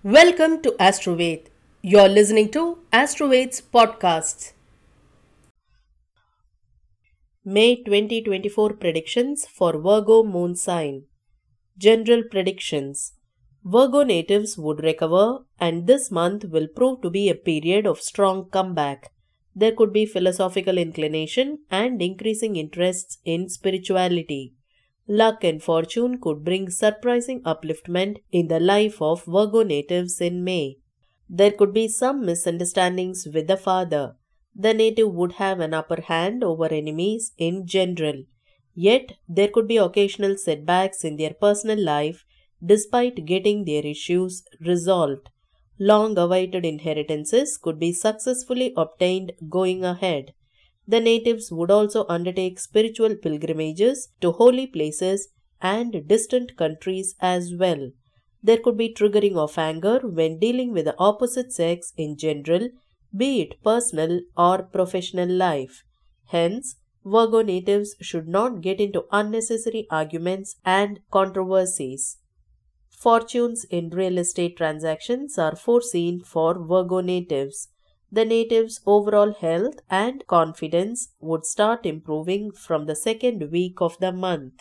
Welcome to Astroved. You're listening to Astroved's podcasts. May 2024 predictions for Virgo moon sign. General predictions. Virgo natives would recover, and this month will prove to be a period of strong comeback. There could be philosophical inclination and increasing interests in spirituality. Luck and fortune could bring surprising upliftment in the life of Virgo natives in May. There could be some misunderstandings with the father. The native would have an upper hand over enemies in general. Yet, there could be occasional setbacks in their personal life despite getting their issues resolved. Long awaited inheritances could be successfully obtained going ahead. The natives would also undertake spiritual pilgrimages to holy places and distant countries as well. There could be triggering of anger when dealing with the opposite sex in general, be it personal or professional life. Hence, Virgo natives should not get into unnecessary arguments and controversies. Fortunes in real estate transactions are foreseen for Virgo natives. The natives' overall health and confidence would start improving from the second week of the month.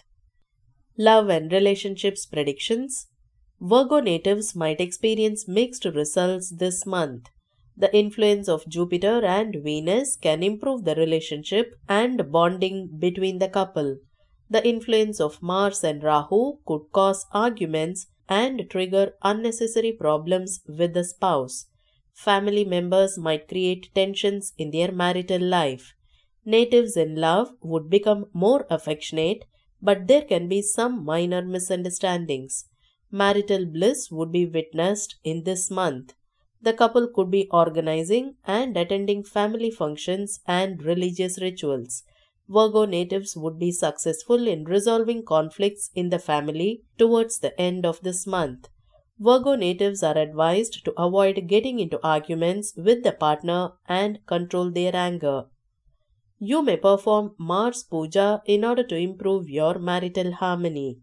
Love and relationships predictions. Virgo natives might experience mixed results this month. The influence of Jupiter and Venus can improve the relationship and bonding between the couple. The influence of Mars and Rahu could cause arguments and trigger unnecessary problems with the spouse. Family members might create tensions in their marital life. Natives in love would become more affectionate, but there can be some minor misunderstandings. Marital bliss would be witnessed in this month. The couple could be organizing and attending family functions and religious rituals. Virgo natives would be successful in resolving conflicts in the family towards the end of this month. Virgo natives are advised to avoid getting into arguments with the partner and control their anger. You may perform Mars Puja in order to improve your marital harmony.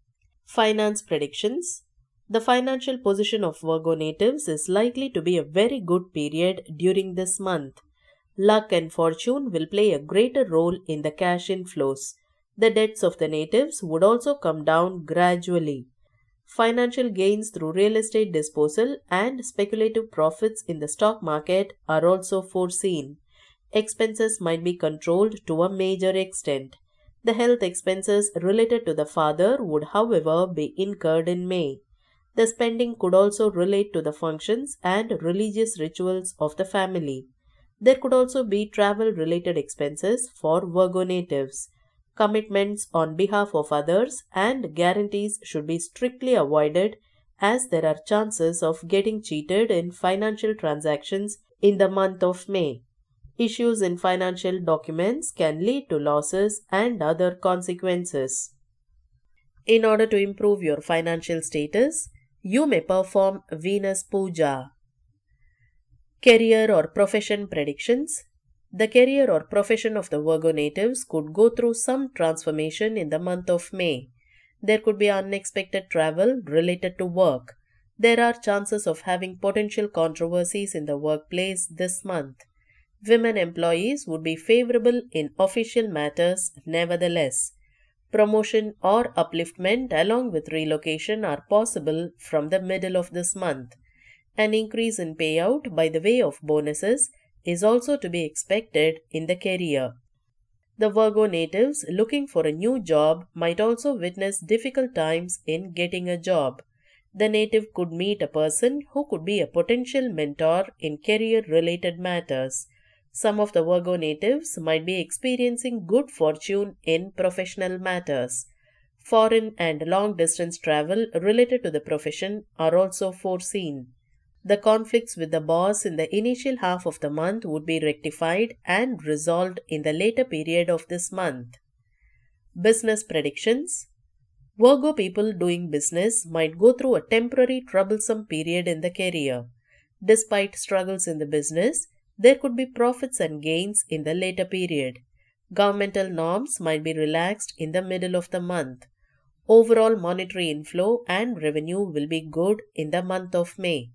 Finance predictions. The financial position of Virgo natives is likely to be a very good period during this month. Luck and fortune will play a greater role in the cash inflows. The debts of the natives would also come down gradually. Financial gains through real estate disposal and speculative profits in the stock market are also foreseen. Expenses might be controlled to a major extent. The health expenses related to the father would, however, be incurred in May. The spending could also relate to the functions and religious rituals of the family. There could also be travel related expenses for Virgo natives. Commitments on behalf of others and guarantees should be strictly avoided as there are chances of getting cheated in financial transactions in the month of May. Issues in financial documents can lead to losses and other consequences. In order to improve your financial status, you may perform Venus Puja. Career or profession predictions. The career or profession of the Virgo natives could go through some transformation in the month of May. There could be unexpected travel related to work. There are chances of having potential controversies in the workplace this month. Women employees would be favorable in official matters nevertheless. Promotion or upliftment along with relocation are possible from the middle of this month. An increase in payout by the way of bonuses is also to be expected in the career. The Virgo natives looking for a new job might also witness difficult times in getting a job. The native could meet a person who could be a potential mentor in career related matters. Some of the Virgo natives might be experiencing good fortune in professional matters. Foreign and long distance travel related to the profession are also foreseen. The conflicts with the boss in the initial half of the month would be rectified and resolved in the later period of this month. Business predictions. Virgo people doing business might go through a temporary troublesome period in the career. Despite struggles in the business, there could be profits and gains in the later period. Governmental norms might be relaxed in the middle of the month. Overall monetary inflow and revenue will be good in the month of May.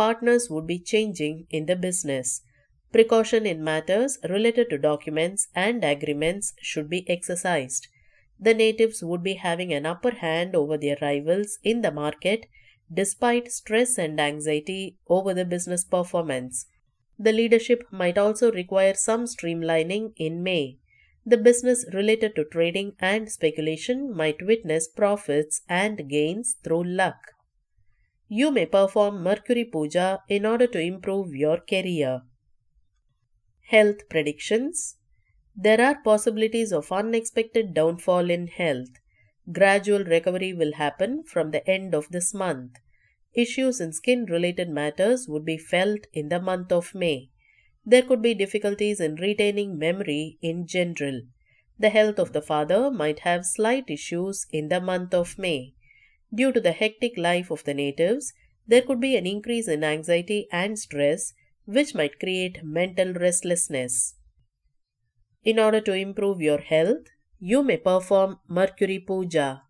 partners would be changing in the business. Precaution in matters related to documents and agreements should be exercised. The natives would be having an upper hand over their rivals in the market despite stress and anxiety over the business performance. The leadership might also require some streamlining in May. The business related to trading and speculation might witness profits and gains through luck. You may perform Mercury Puja in order to improve your career. Health predictions. There are possibilities of unexpected downfall in health. Gradual recovery will happen from the end of this month. Issues in skin related matters would be felt in the month of May. There could be difficulties in retaining memory in general. The health of the father might have slight issues in the month of May. Due to the hectic life of the natives, there could be an increase in anxiety and stress, which might create mental restlessness. In order to improve your health, you may perform Mercury Puja.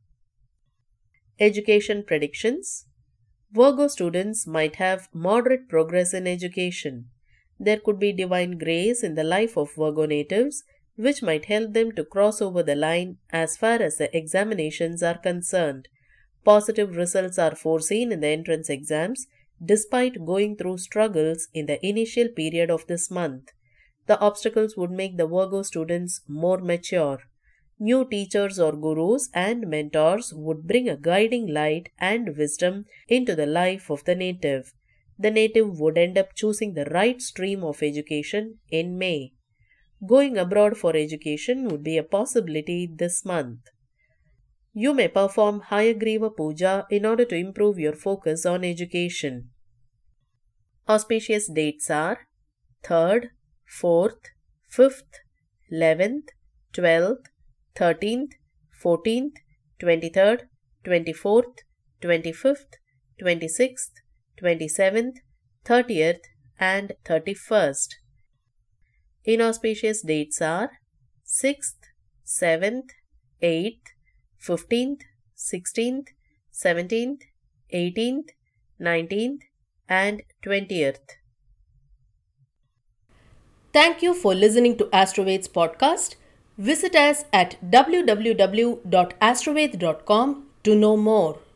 Education predictions. Virgo students might have moderate progress in education. There could be divine grace in the life of Virgo natives, which might help them to cross over the line as far as the examinations are concerned. Positive results are foreseen in the entrance exams, despite going through struggles in the initial period of this month. The obstacles would make the Virgo students more mature. New teachers or gurus and mentors would bring a guiding light and wisdom into the life of the native. The native would end up choosing the right stream of education in May. Going abroad for education would be a possibility this month. You may perform Hayagriva Puja in order to improve your focus on education. Auspicious dates are 3rd, 4th, 5th, 11th, 12th, 13th, 14th, 23rd, 24th, 25th, 26th, 27th, 30th, and 31st. Inauspicious dates are 6th, 7th, 8th, 15th, 16th, 17th, 18th, 19th, and 20th. Thank you for listening to Astroveds podcast. Visit us at www.astroved.com to know more.